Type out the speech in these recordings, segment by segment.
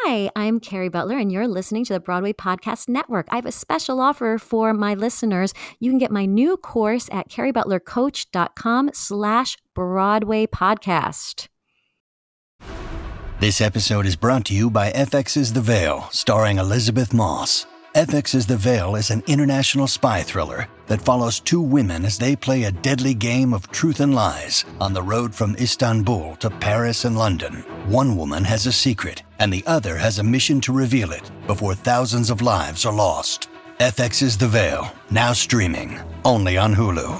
Hi, I'm Carrie Butler, and you're listening to the Broadway Podcast Network. I have a special offer for my listeners. You can get my new course at carriebutlercoach.com/Broadway podcast. This episode is brought to you by FX's The Veil, starring Elizabeth Moss. FX's The Veil is an international spy thriller that follows two women as they play a deadly game of truth and lies on the road from Istanbul to Paris and London. One woman has a secret, and the other has a mission to reveal it before thousands of lives are lost. FX's The Veil, now streaming, only on Hulu.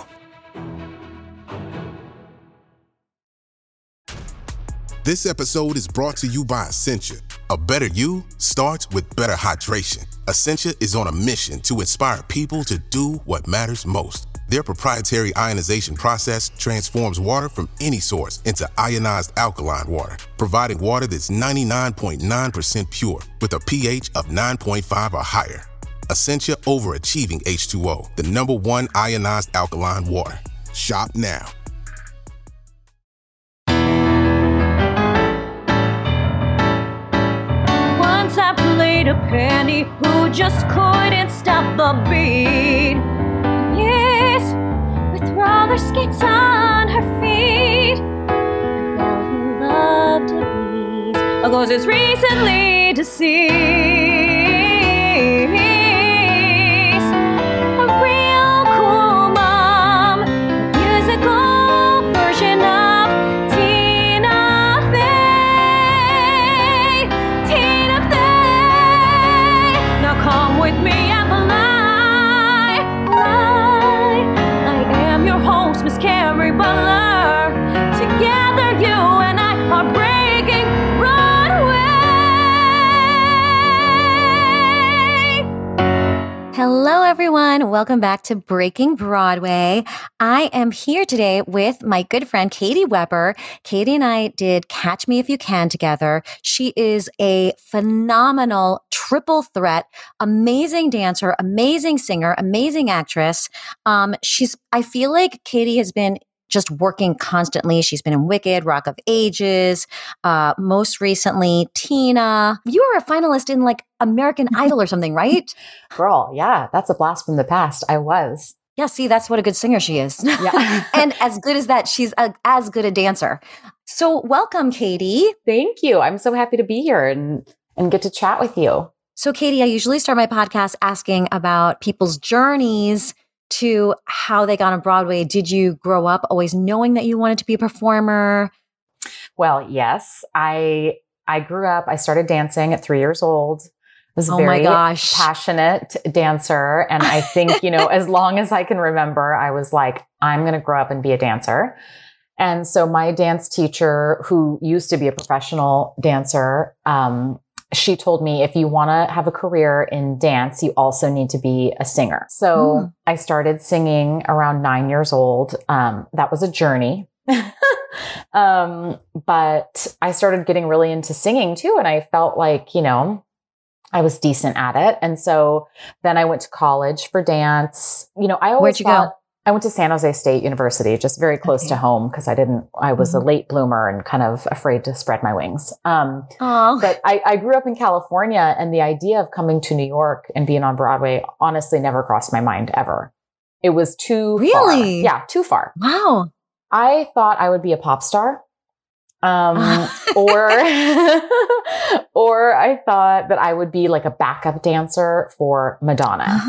This episode is brought to you by Essentia. A better you starts with better hydration. Essentia is on a mission to inspire people to do what matters most. Their proprietary ionization process transforms water from any source into ionized alkaline water, providing water that's 99.9% pure with a pH of 9.5 or higher. Essentia Overachieving H2O, the #1 ionized alkaline water. Shop now. Once I played a penny who just couldn't stop the beat. Yes, with roller skates on her feet. A girl who loved to please. Oh, 'cause it's recently deceased. A real cool mom, musical version of Tina Fey. Tina Fey. Now come with me and fly. I am your host, Miss Carrie Butler. Together you and I are breaking Broadway. Hello, everyone. Welcome back to Breaking Broadway. I am here today with my good friend, Katie Weber. Katie and I did Catch Me If You Can together. She is a phenomenal triple threat, amazing dancer, amazing singer, amazing actress. I feel like Katie has been just working constantly. She's been in Wicked, Rock of Ages, most recently, Tina. You were a finalist in like American Idol or something, right? Girl, yeah, that's a blast from the past. I was. Yeah, see, that's what a good singer she is. Yeah. And as good as that, she's as good a dancer. So welcome, Katie. Thank you. I'm so happy to be here and get to chat with you. So Katie, I usually start my podcast asking about people's journeys to how they got on Broadway. Did you grow up always knowing that you wanted to be a performer? Well, yes. I grew up, I started dancing at 3 years old. I was a Oh my very gosh. passionate dancer. And I think, as long as I can remember, I was like, I'm going to grow up and be a dancer. And so my dance teacher, who used to be a professional dancer, she told me, if you want to have a career in dance, you also need to be a singer. So I started singing around 9 years old. That was a journey. But I started getting really into singing too. And I felt like, I was decent at it. And so then I went to college for dance. I always Where'd you go? I went to San Jose State University, just very close to home because I was a late bloomer and kind of afraid to spread my wings. But I grew up in California, and the idea of coming to New York and being on Broadway honestly never crossed my mind ever. It was too far. Yeah, too far. Wow. I thought I would be a pop star. Or I thought that I would be like a backup dancer for Madonna.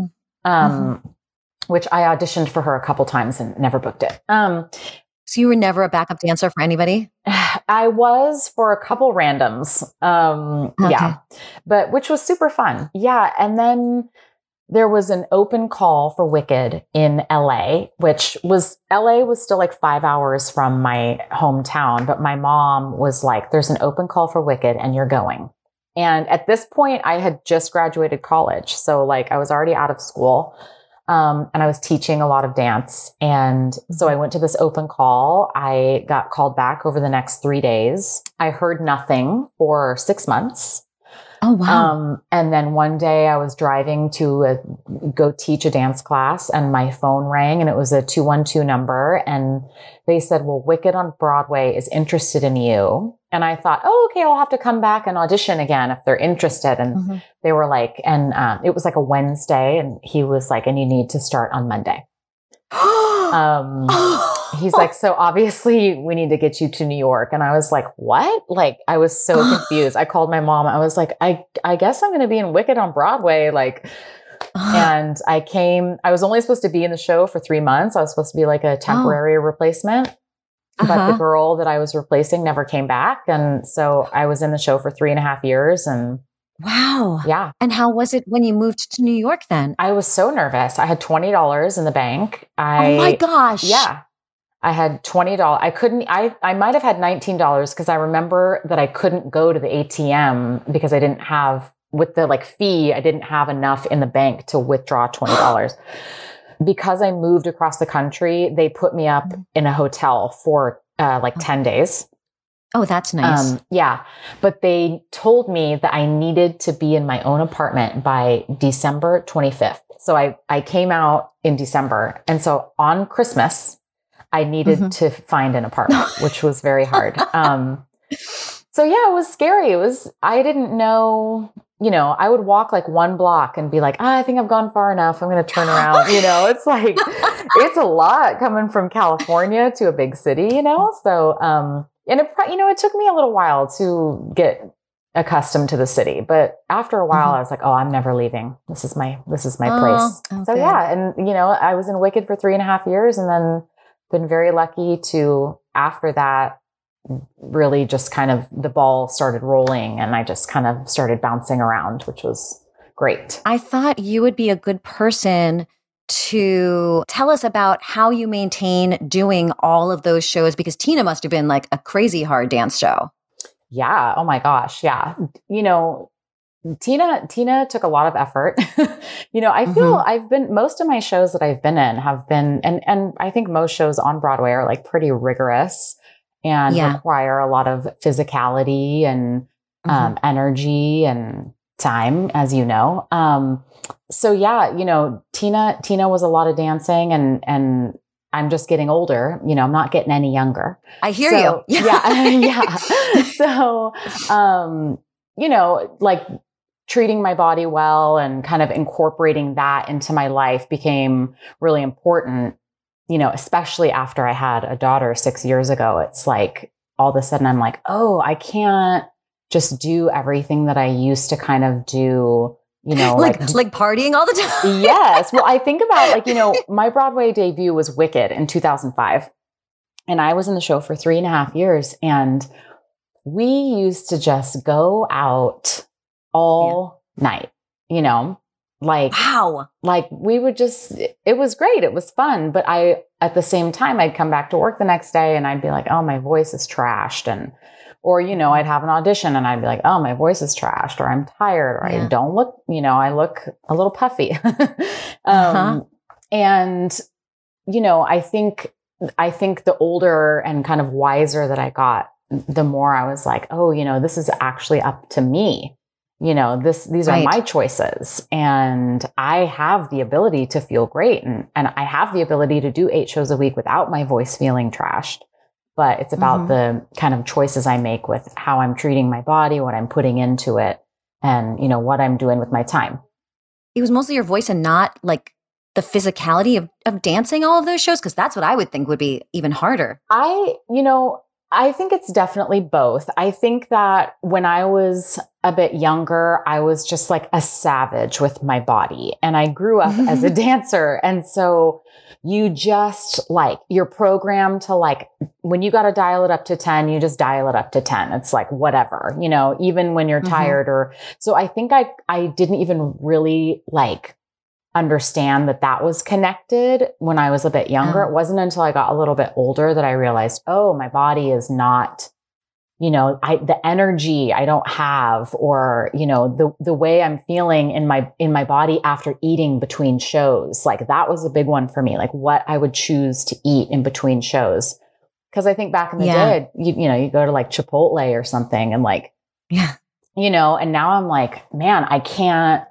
Which I auditioned for her a couple times and never booked it. So you were never a backup dancer for anybody? I was for a couple randoms. Yeah, but which was super fun. Yeah. And then there was an open call for Wicked in LA, LA was still like 5 hours from my hometown. But my mom was like, there's an open call for Wicked and you're going. And at this point I had just graduated college. So like I was already out of school. And I was teaching a lot of dance. And so I went to this open call. I got called back over the next 3 days. I heard nothing for 6 months. Oh, wow. And then one day I was driving to go teach a dance class and my phone rang and it was a 212 number. And they said, well, Wicked on Broadway is interested in you. And I thought, oh, okay, I'll have to come back and audition again if they're interested. And they were like, and it was like a Wednesday, and he was like, and you need to start on Monday. He's like, so obviously we need to get you to New York. And I was like, what? Like, I was so confused. I called my mom. I was like, I guess I'm going to be in Wicked on Broadway. Like, and I was only supposed to be in the show for 3 months. I was supposed to be like a temporary replacement, but the girl that I was replacing never came back. And so I was in the show for 3.5 years. And wow. Yeah. And how was it when you moved to New York then? I was so nervous. I had $20 in the bank. Oh my gosh. Yeah. I had $20. I might have had $19 because I remember that I couldn't go to the ATM because I didn't have, with the like fee, I didn't have enough in the bank to withdraw $20. Because I moved across the country, they put me up in a hotel for like 10 days. Oh, that's nice. Yeah. But they told me that I needed to be in my own apartment by December 25th. So I came out in December. And so on Christmas, I needed to find an apartment, which was very hard. So yeah, it was scary. I didn't know, I would walk like one block and be like, I think I've gone far enough. I'm going to turn around. It's like, it's a lot coming from California to a big city, So, and it took me a little while to get accustomed to the city, but after a while I was like, oh, I'm never leaving. This is my place. So yeah. And, I was in Wicked for 3.5 years and then been very lucky to, after that, really just kind of the ball started rolling and I just kind of started bouncing around, which was great. I thought you would be a good person to tell us about how you maintain doing all of those shows, because Tina must have been like a crazy hard dance show. Yeah. Oh my gosh. Yeah. Tina took a lot of effort. I feel most of my shows that I've been in have been, and I think most shows on Broadway are like pretty rigorous and require a lot of physicality and energy and time, as you know. So yeah, Tina was a lot of dancing and I'm just getting older, I'm not getting any younger. I hear you. Yeah. So, like treating my body well and kind of incorporating that into my life became really important, especially after I had a daughter 6 years ago. It's like, all of a sudden I'm like, oh, I can't just do everything that I used to kind of do, like partying all the time. Yes. Well, I think about my Broadway debut was Wicked in 2005. And I was in the show for 3.5 years. And we used to just go out all night, wow. Like we would it was great. It was fun. But at the same time, I'd come back to work the next day and I'd be like, oh, my voice is trashed. Or, I'd have an audition and I'd be like, oh, my voice is trashed, or I'm tired, or I don't look, I look a little puffy. And, I think the older and kind of wiser that I got, the more I was like, oh, this is actually up to me. These are my choices, and I have the ability to feel great. And I have the ability to do 8 shows a week without my voice feeling trashed. But it's about the kind of choices I make with how I'm treating my body, what I'm putting into it, and, what I'm doing with my time. It was mostly your voice and not like the physicality of dancing all of those shows? Because that's what I would think would be even harder. I think it's definitely both. I think that when I was a bit younger, I was just like a savage with my body, and I grew up as a dancer. And so you just you're programmed to when you got to dial it up to 10, you just dial it up to 10. It's like, whatever, even when you're tired so I think I didn't even really understand that was connected when I was a bit younger. It wasn't until I got a little bit older that I realized, oh, my body is not, the energy I don't have, or, the way I'm feeling in my body after eating between shows. That was a big one for me, what I would choose to eat in between shows. Cause I think back in the day, you go to Chipotle or something and and now I'm like, man,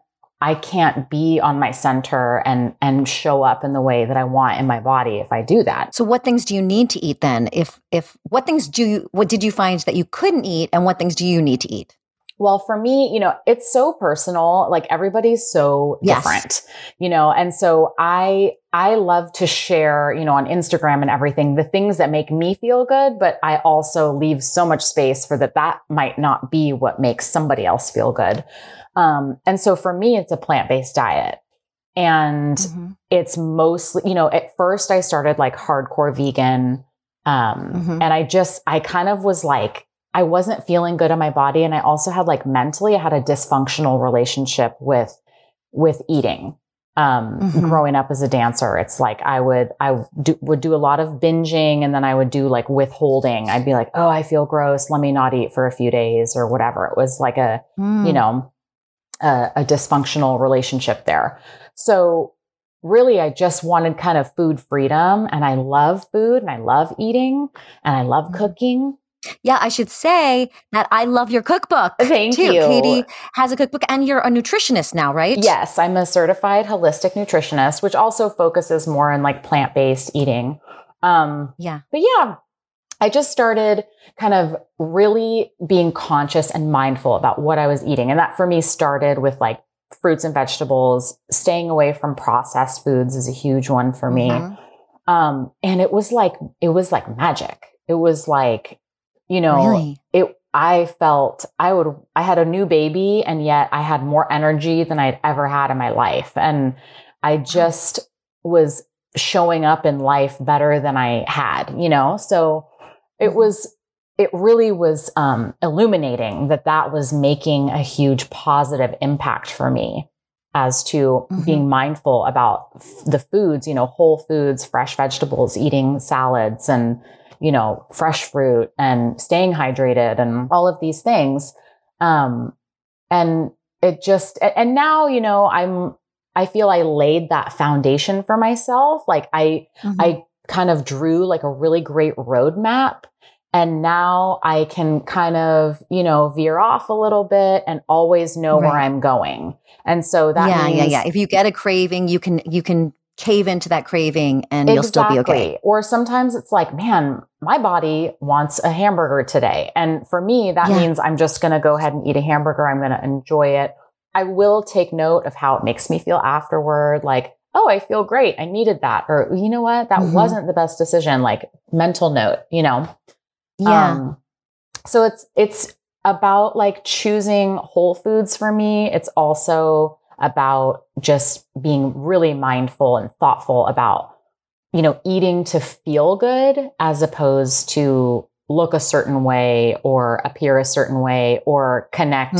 I can't be on my center and show up in the way that I want in my body if I do that. So what things do you need to eat then? What did you find that you couldn't eat, and what things do you need to eat? Well, for me, it's so personal. Like everybody's so different, and so I love to share, on Instagram and everything, the things that make me feel good, but I also leave so much space for that might not be what makes somebody else feel good. And so for me, it's a plant-based diet, and it's mostly, at first I started like hardcore vegan. And I kind of was like, I wasn't feeling good in my body. And I also had like mentally, I had a dysfunctional relationship with eating. Growing up as a dancer, it's like I would do a lot of binging, and then I would do like withholding. I'd be like, oh, I feel gross. Let me not eat for a few days or whatever. It was like a dysfunctional relationship there. So really, I just wanted kind of food freedom, and I love food, and I love eating, and I love cooking. Yeah, I should say that I love your cookbook. Thank you. Katie has a cookbook, and you're a nutritionist now, right? Yes, I'm a certified holistic nutritionist, which also focuses more on like plant-based eating. But yeah, I just started kind of really being conscious and mindful about what I was eating. And that for me started with like fruits and vegetables. Staying away from processed foods is a huge one for me. And it was like magic. It was like, really? I felt I had a new baby, and yet I had more energy than I'd ever had in my life. And I just was showing up in life better than I had, so it really was illuminating that was making a huge positive impact for me as to being mindful about the foods, whole foods, fresh vegetables, eating salads, and fresh fruit, and staying hydrated, and all of these things. And it just, and now, I feel I laid that foundation for myself. Like I kind of drew like a really great roadmap, and now I can kind of, veer off a little bit and always know where I'm going. And so that means, If you get a craving, you can cave into that craving, and you'll still be okay. Or sometimes it's like, man, my body wants a hamburger today. And for me, that means I'm just going to go ahead and eat a hamburger. I'm going to enjoy it. I will take note of how it makes me feel afterward. Like, oh, I feel great. I needed that. Or you know what? That wasn't the best decision. Like mental note, Yeah. So it's about like choosing whole foods for me. It's also about just being really mindful and thoughtful about, eating to feel good as opposed to look a certain way or appear a certain way or connect,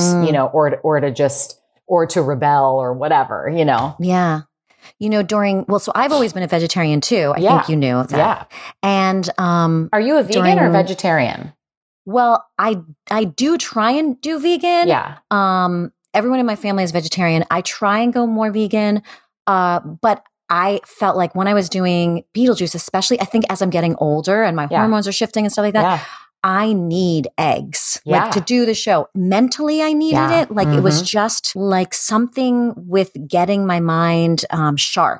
or to rebel or whatever, Yeah. So I've always been a vegetarian too. I think you knew that. Yeah. And, are you a vegan or vegetarian? Well, I do try and do vegan. Yeah. Everyone in my family is vegetarian. I try and go more vegan. But I felt like when I was doing Beetlejuice, especially, I think as I'm getting older and my hormones are shifting and stuff like that, I need eggs. Like to do the show. Mentally, I needed it. Like it was just like something with getting my mind sharp.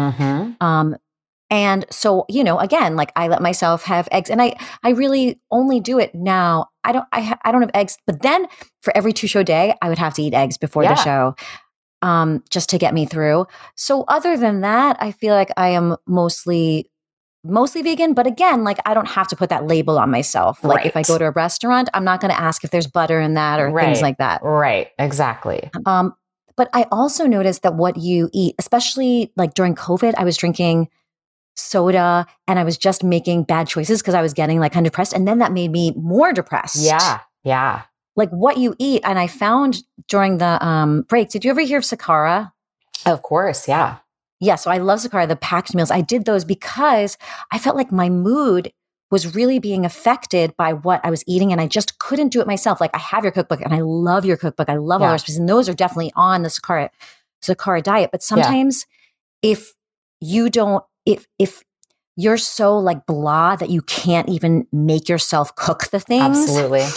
And so, again, like I let myself have eggs, and I really only do it now. I don't have eggs, but then for every 2-show day, I would have to eat eggs before the show, just to get me through. So other than that, I feel like I am mostly vegan, but again, like I don't have to put that label on myself. Like if I go to a restaurant, I'm not going to ask if there's butter in that or things like that. Right. Exactly. But I also noticed that what you eat, especially like during COVID, I was drinking soda and I was just making bad choices because I was getting like kind of depressed. And then that made me more depressed. Yeah. Yeah. Like what you eat. And I found during the break, did you ever hear of Sakara? Of course. Yeah. Yeah. So I love Sakara, the packed meals. I did those because I felt like my mood was really being affected by what I was eating. And I just couldn't do it myself. Like I have your cookbook and I love your cookbook. I love all the recipes. And those are definitely on the Sakara diet. But sometimes if you don't, if you're so like blah that you can't even make yourself cook the things. Absolutely.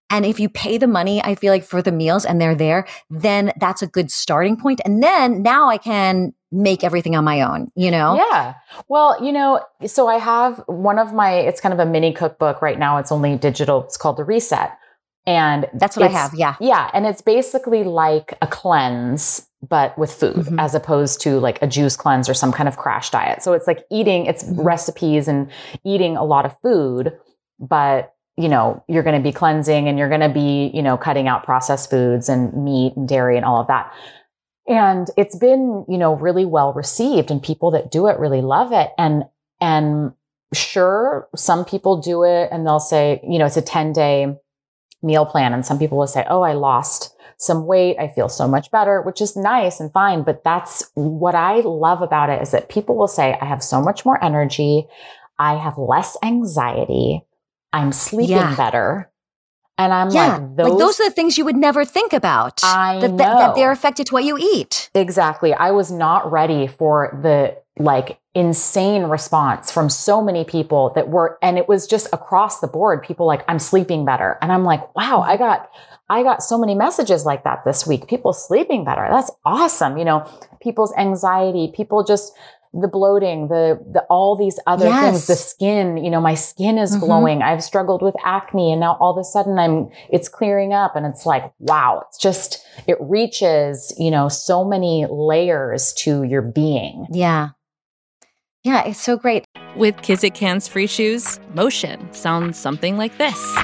And if you pay the money, I feel like for the meals and they're there, then that's a good starting point. And then now I can make everything on my own, you know? Yeah. Well, so I have it's kind of a mini cookbook right now. It's only digital. It's called The Reset. And that's what I have. Yeah. Yeah. And it's basically like a cleanse, but with food as opposed to like a juice cleanse or some kind of crash diet. So it's like it's recipes and eating a lot of food, but you're going to be cleansing and you're going to be, cutting out processed foods and meat and dairy and all of that. And it's been, really well received, and people that do it really love it. And sure, some people do it and they'll say, it's a 10-day meal plan. And some people will say, oh, I lost some weight. I feel so much better, which is nice and fine. But that's what I love about it, is that people will say, I have so much more energy. I have less anxiety. I'm sleeping better. And I'm like, those are the things you would never think about. I know. That they're affected to what you eat. Exactly. I was not ready for the insane response from so many people and it was just across the board. People like, I'm sleeping better. And I'm like, wow, I got so many messages like that this week. People sleeping better. That's awesome. People's anxiety, people just, the bloating, the all these other things, the skin, my skin is glowing. I've struggled with acne, and now all of a sudden it's clearing up, and it's like, wow, it reaches, so many layers to your being. Yeah. Yeah. It's so great. With Kizik hands-free shoes, motion sounds something like this.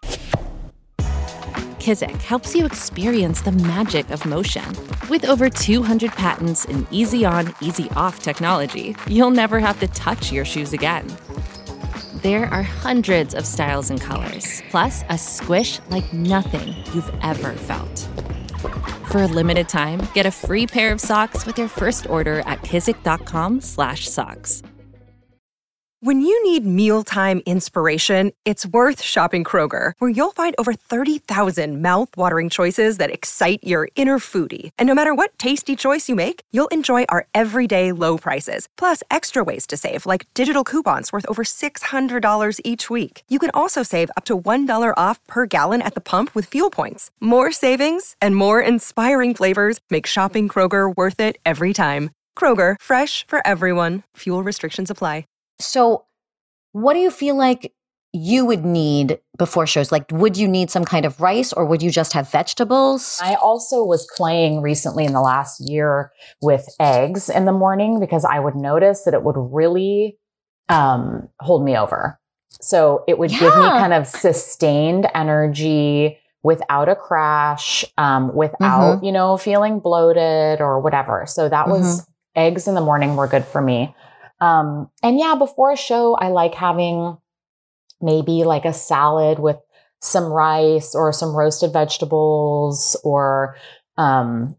Kizik helps you experience the magic of motion. With over 200 patents and easy-on, easy-off technology, you'll never have to touch your shoes again. There are hundreds of styles and colors, plus a squish like nothing you've ever felt. For a limited time, get a free pair of socks with your first order at kizik.com/socks. When you need mealtime inspiration, it's worth shopping Kroger, where you'll find over 30,000 mouth-watering choices that excite your inner foodie. And no matter what tasty choice you make, you'll enjoy our everyday low prices, plus extra ways to save, like digital coupons worth over $600 each week. You can also save up to $1 off per gallon at the pump with fuel points. More savings and more inspiring flavors make shopping Kroger worth it every time. Kroger, fresh for everyone. Fuel restrictions apply. So what do you feel like you would need before shows? Like, would you need some kind of rice, or would you just have vegetables? I also was playing recently in the last year with eggs in the morning, because I would notice that it would really hold me over. So it would give me kind of sustained energy without a crash, without, feeling bloated or whatever. So that was eggs in the morning were good for me. Before a show, I like having maybe like a salad with some rice or some roasted vegetables, or, I'm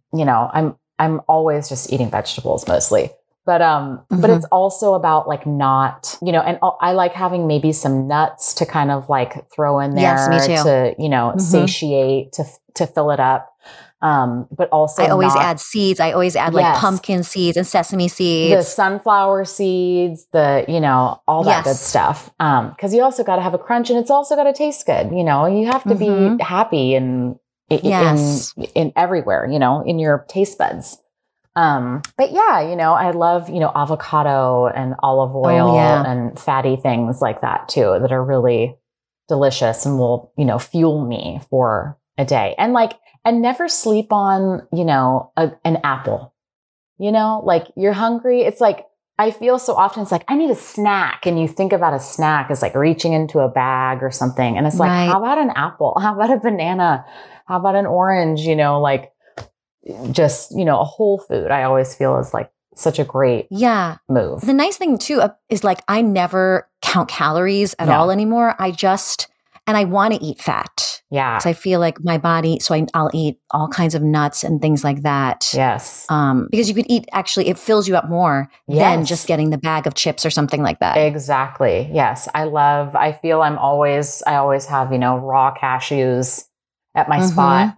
always just eating vegetables mostly, but it's also about like not, and I like having maybe some nuts to kind of like throw in there to, satiate, to fill it up. But also I always add seeds. I always add like pumpkin seeds and sesame seeds, the sunflower seeds, all that good stuff. Cause you also got to have a crunch, and it's also got to taste good. You have to be happy in everywhere, in your taste buds. But yeah, I love, avocado and olive oil and fatty things like that too, that are really delicious and will, fuel me for a day. And never sleep on, an apple, like you're hungry. It's like, I feel so often it's like, I need a snack. And you think about a snack as like reaching into a bag or something. And it's like, how about an apple? How about a banana? How about an orange? Just, a whole food, I always feel is like such a great move. The nice thing too is like, I never count calories at all anymore. And I want to eat fat. Yeah. So I feel like my body, I'll eat all kinds of nuts and things like that. Yes. Because you could eat, actually, it fills you up more than just getting the bag of chips or something like that. Exactly. Yes. I always have, raw cashews at my spot.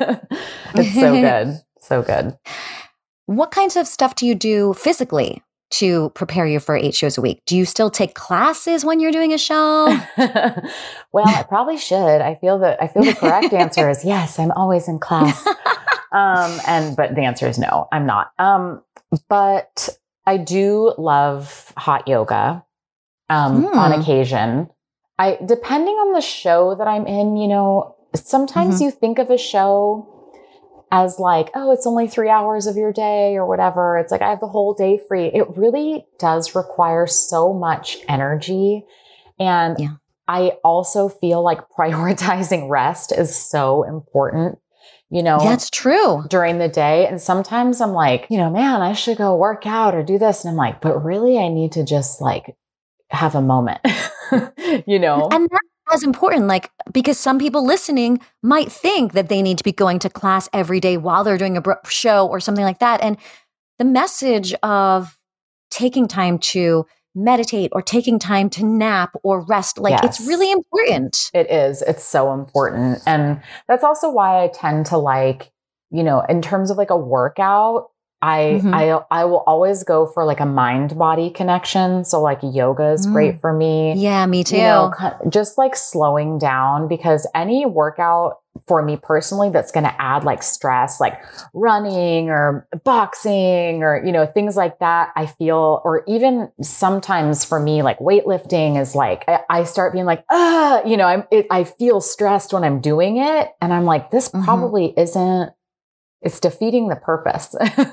It's so good. So good. What kinds of stuff do you do physically to prepare you for 8 shows a week? Do you still take classes when you're doing a show? Well, I probably should. I feel the correct answer is yes, I'm always in class. But the answer is no, I'm not. But I do love hot yoga, on occasion. Depending on the show that I'm in, sometimes you think of a show as like, oh, it's only 3 hours of your day or whatever. It's like, I have the whole day free. It really does require so much energy. And I also feel like prioritizing rest is so important, That's true. during the day. And sometimes I'm like, man, I should go work out or do this. And I'm like, but really I need to just like have a moment, And that's as important, because some people listening might think that they need to be going to class every day while they're doing a show or something like that. And the message of taking time to meditate or taking time to nap or rest, it's really important. It is. It's so important. And that's also why I tend to in terms of like a workout, I will always go for like a mind body connection. So like yoga is great for me. Yeah, me too. Just like slowing down, because any workout for me personally that's going to add like stress, like running or boxing or, things like that, I feel, or even sometimes for me, like weightlifting is like, I start being like, I feel stressed when I'm doing it. And I'm like, this probably isn't, it's defeating the purpose,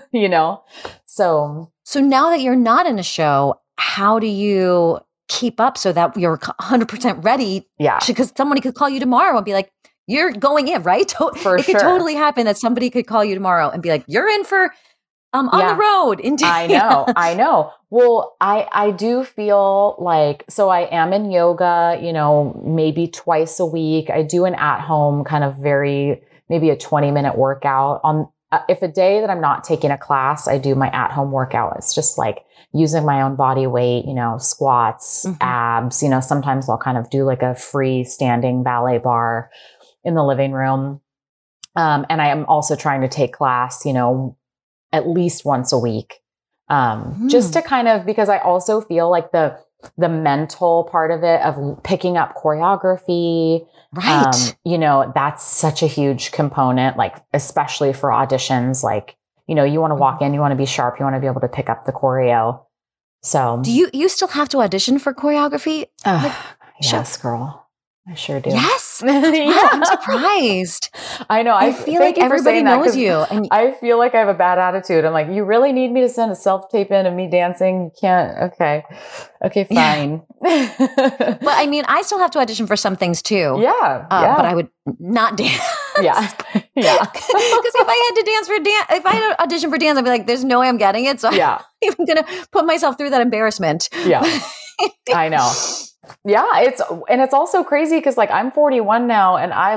So now that you're not in a show, how do you keep up so that you're 100% ready? Yeah. Because somebody could call you tomorrow and be like, you're going in, right? It could totally happen that somebody could call you tomorrow and be like, you're in for on the road. I know. Well, I do feel like, so I am in yoga, maybe twice a week. I do an at-home kind of maybe a 20-minute workout on, if a day that I'm not taking a class, I do my at-home workout. It's just like using my own body weight, squats, abs, sometimes I'll kind of do like a free standing ballet bar in the living room. And I am also trying to take class, at least once a week. Just to kind of, because I also feel like the mental part of it, of picking up choreography, right. That's such a huge component, like, especially for auditions, like, you want to walk in, you want to be sharp, you want to be able to pick up the choreo. So do you still have to audition for choreography? Yes, girl. I sure do. Yes. Yeah. Wow, I'm surprised. I know. I feel like everybody knows you. And I feel like I have a bad attitude. I'm like, you really need me to send a self-tape in of me dancing? You can't. Okay, fine. But I mean, I still have to audition for some things too. Yeah. But I would not dance. Yeah. Because if I had to audition for dance, I'd be like, there's no way I'm getting it. So I'm not even going to put myself through that embarrassment. Yeah. I know. Yeah, it's also crazy because like I'm 41 now, and I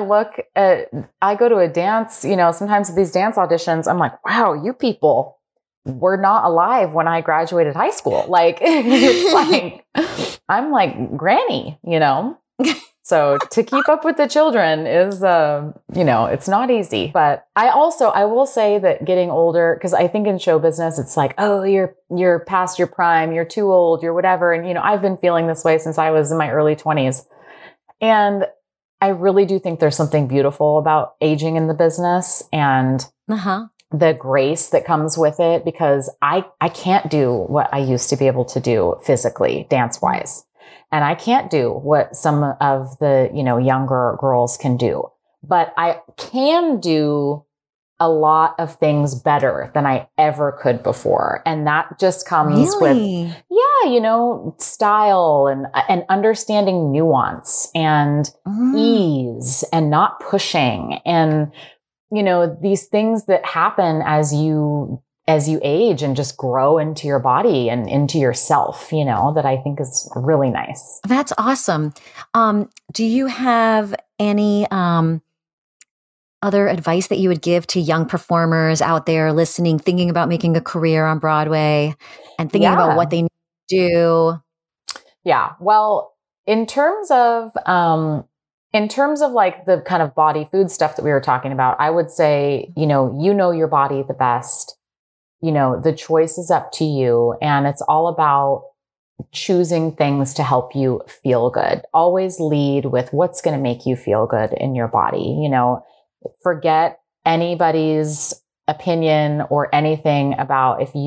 go to a dance, sometimes at these dance auditions, I'm like, wow, you people were not alive when I graduated high school. Like, it's like, I'm like granny, So to keep up with the children is, it's not easy. But I will say that getting older, because I think in show business, it's like, oh, you're past your prime, you're too old, you're whatever. And, I've been feeling this way since I was in my early 20s. And I really do think there's something beautiful about aging in the business and the grace that comes with it, because I can't do what I used to be able to do physically, dance-wise. And I can't do what some of the, younger girls can do, but I can do a lot of things better than I ever could before. And that just comes with, style and understanding nuance and ease and not pushing. And, these things that happen as you age and just grow into your body and into yourself, that I think is really nice. That's awesome. Do you have any other advice that you would give to young performers out there listening, thinking about making a career on Broadway and thinking about what they need to do? Yeah. Well, in terms of like the kind of body food stuff that we were talking about, I would say, you know your body the best. the choice is up to you, and it's all about choosing things to help you feel good. Always lead with what's going to make you feel good in your body. Forget anybody's opinion or anything about if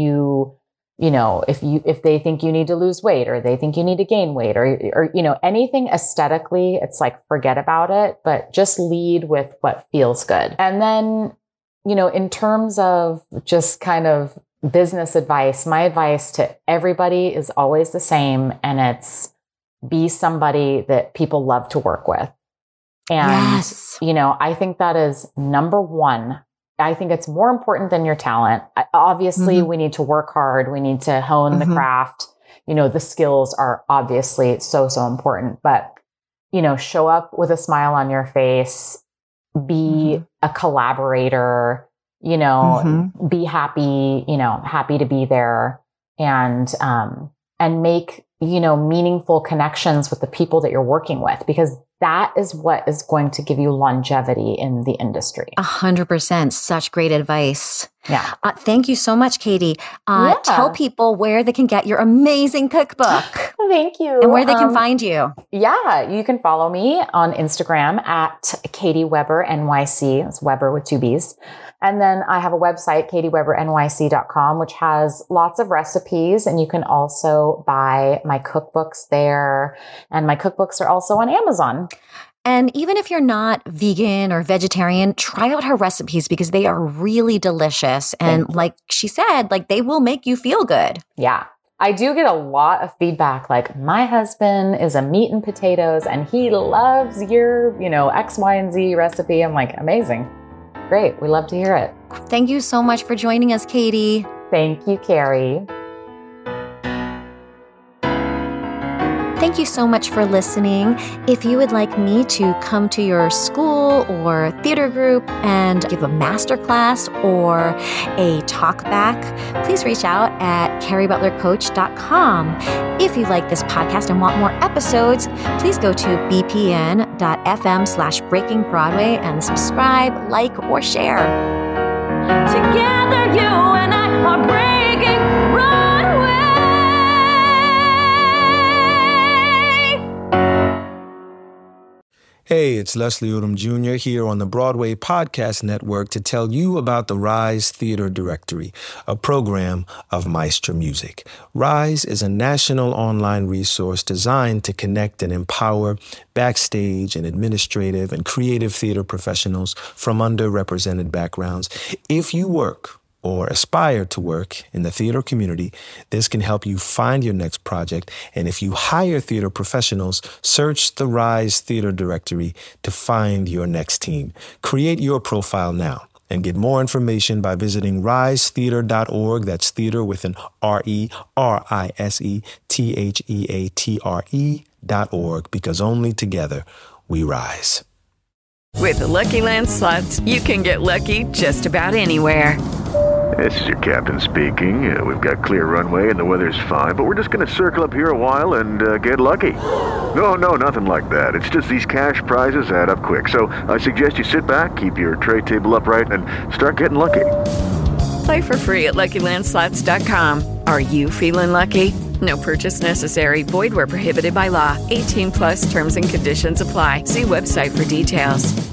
they think you need to lose weight, or they think you need to gain weight, or anything aesthetically, it's like, forget about it, but just lead with what feels good. And then, in terms of just kind of business advice, my advice to everybody is always the same. And it's be somebody that people love to work with. And, yes. I think that is number one. I think it's more important than your talent. Obviously, we need to work hard. We need to hone the craft. The skills are obviously so, so important, but, show up with a smile on your face, be a collaborator, be happy, happy to be there, and make, meaningful connections with the people that you're working with, because that is what is going to give you longevity in the industry. 100%. Such great advice. Yeah. Thank you so much, Katie. Tell people where they can get your amazing cookbook. Thank you. And where they can find you. Yeah, you can follow me on Instagram at Katie Weber NYC. It's Weber with 2 B's. And then I have a website, katiewebernyc.com, which has lots of recipes. And you can also buy my cookbooks there. And my cookbooks are also on Amazon. And even if you're not vegan or vegetarian, try out her recipes because they are really delicious. And like she said, they will make you feel good. Yeah. I do get a lot of feedback. Like, my husband is a meat and potatoes and he loves your, X, Y, and Z recipe. I'm like, amazing. Great. We love to hear it. Thank you so much for joining us, Katie. Thank you, Carrie. Thank you so much for listening. If you would like me to come to your school or theater group and give a masterclass or a talk back, please reach out at carriebutlercoach.com. If you like this podcast and want more episodes, please go to bpn.fm/breakingbroadway and subscribe, like, or share. Together, you and I are breaking Broadway. Hey, it's Leslie Odom Jr. here on the Broadway Podcast Network to tell you about the Rise Theater Directory, a program of Maestro Music. Rise is a national online resource designed to connect and empower backstage and administrative and creative theater professionals from underrepresented backgrounds. If you work or aspire to work in the theater community, this can help you find your next project. And if you hire theater professionals, search the Rise Theater Directory to find your next team. Create your profile now and get more information by visiting risetheater.org. That's theater with an RERISETHEATRE.org, because only together we rise. With the Lucky Land Slots, you can get lucky just about anywhere. This is your captain speaking. We've got clear runway and the weather's fine, but we're just going to circle up here a while and get lucky. No, nothing like that. It's just these cash prizes add up quick. So I suggest you sit back, keep your tray table upright, and start getting lucky. Play for free at LuckyLandSlots.com. Are you feeling lucky? No purchase necessary. Void where prohibited by law. 18+ terms and conditions apply. See website for details.